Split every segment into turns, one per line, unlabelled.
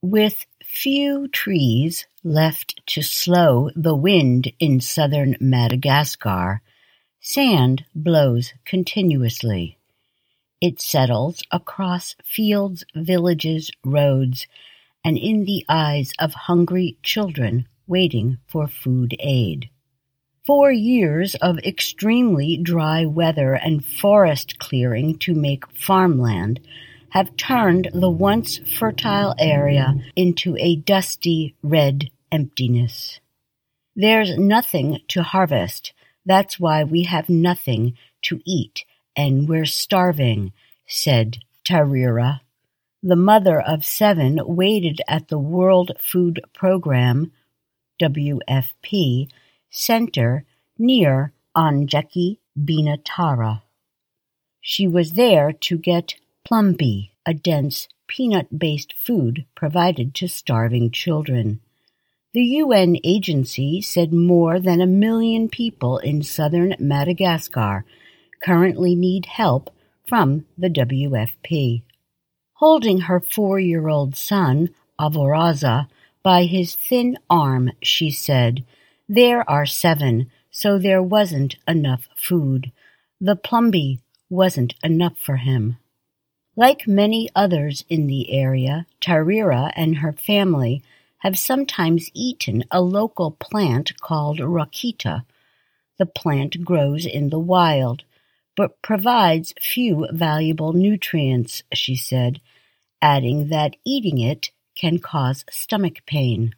With few trees left to slow the wind in southern Madagascar, sand blows continuously. It settles across fields, villages, roads, and in the eyes of hungry children waiting for food aid. 4 years of extremely dry weather and forest clearing to make farmland have turned the once fertile area into a dusty red emptiness. There's nothing to harvest. That's why we have nothing to eat, and we're starving, said Tarira. The mother of 7 waited at the World Food Program, WFP, center near Anjaki Binatara. She was there to get plumbi, a dense peanut-based food provided to starving children. The UN agency said more than 1 million people in southern Madagascar currently need help from the WFP. Holding her 4-year-old son, Avoraza, by his thin arm, she said, "There are 7, so there wasn't enough food. The plumbi wasn't enough for him." Like many others in the area, Tarira and her family have sometimes eaten a local plant called rakita. The plant grows in the wild, but provides few valuable nutrients, she said, adding that eating it can cause stomach pain.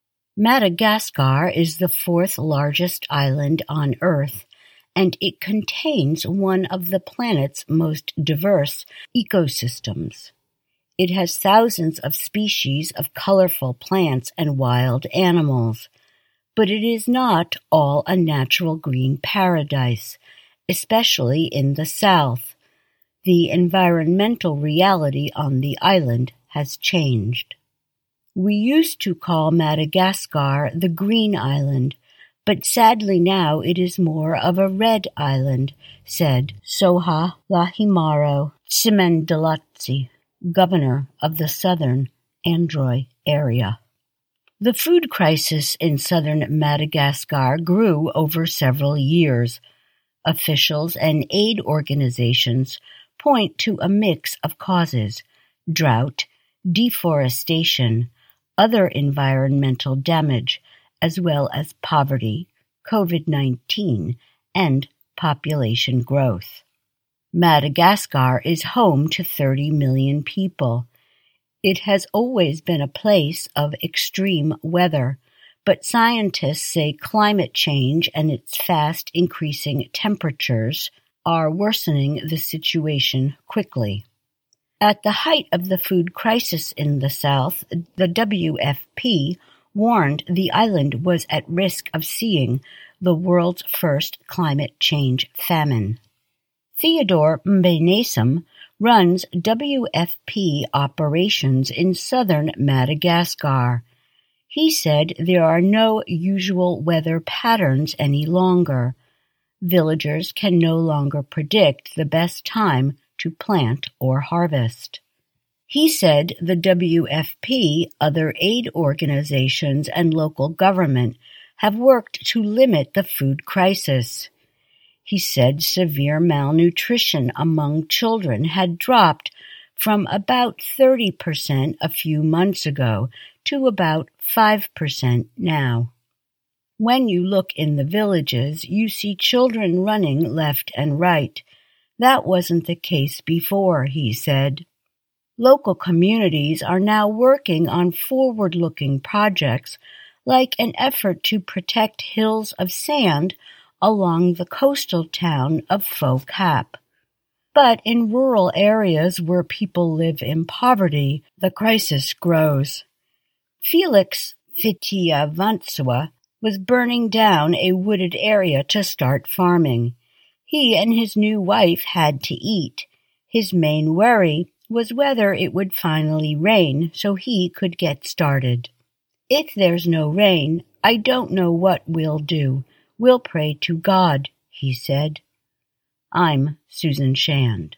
Madagascar is the 4th largest island on Earth, and it contains one of the planet's most diverse ecosystems. It has thousands of species of colorful plants and wild animals, but it is not all a natural green paradise, especially in the south. The environmental reality on the island has changed. We used to call Madagascar the Green Island, but sadly now it is more of a red island, said Soha Lahimaro Tsimendalatsi, governor of the southern Androy area. The food crisis in southern Madagascar grew over several years. Officials and aid organizations point to a mix of causes: drought, deforestation, other environmental damage, as well as poverty, COVID-19, and population growth. Madagascar is home to 30 million people. It has always been a place of extreme weather, but scientists say climate change and its fast increasing temperatures are worsening the situation quickly. At the height of the food crisis in the south, the WFP warned the island was at risk of seeing the world's first climate change famine. Theodore Mbenesam runs WFP operations in southern Madagascar. He said there are no usual weather patterns any longer. Villagers can no longer predict the best time to plant or harvest. He said the WFP, other aid organizations, and local government have worked to limit the food crisis. He said severe malnutrition among children had dropped from about 30% a few months ago to about 5% now. When you look in the villages, you see children running left and right. That wasn't the case before, he said. Local communities are now working on forward-looking projects like an effort to protect hills of sand along the coastal town of Fo Cap. But in rural areas where people live in poverty, the crisis grows. Felix Fitiavantsua was burning down a wooded area to start farming. He and his new wife had to eat. His main worry was whether it would finally rain so he could get started. "If there's no rain, I don't know what we'll do. We'll pray to God," he said. I'm Susan Shand.